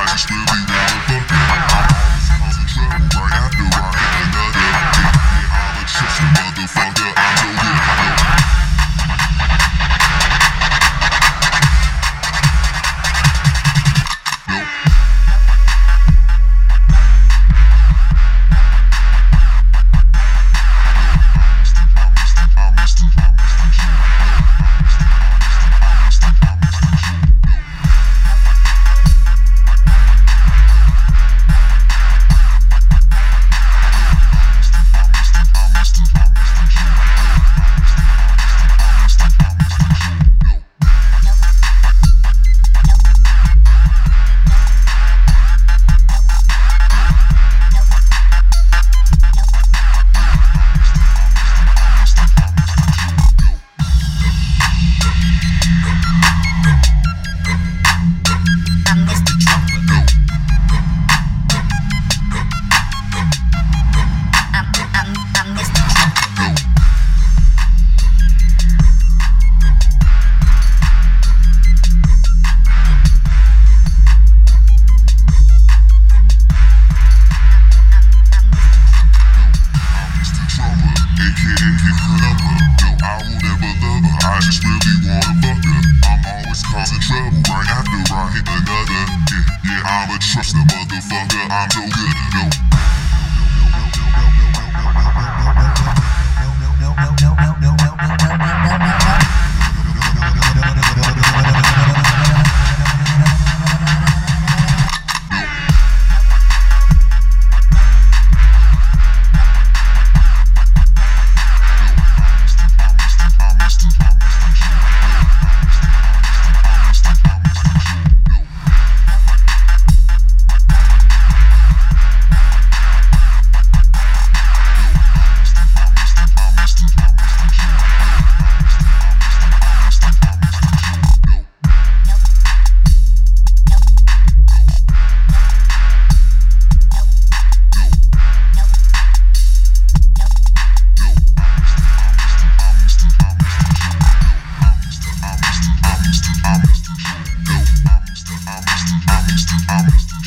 just really wanna fuck it. I'm always causing trouble right after I hit another. Yeah, I'm a trusty motherfucker. I'm so good. I just really wanna fuck her. I'm always causing trouble right after I hit another. Yeah, I'm a trusted motherfucker. I'm so good. I'm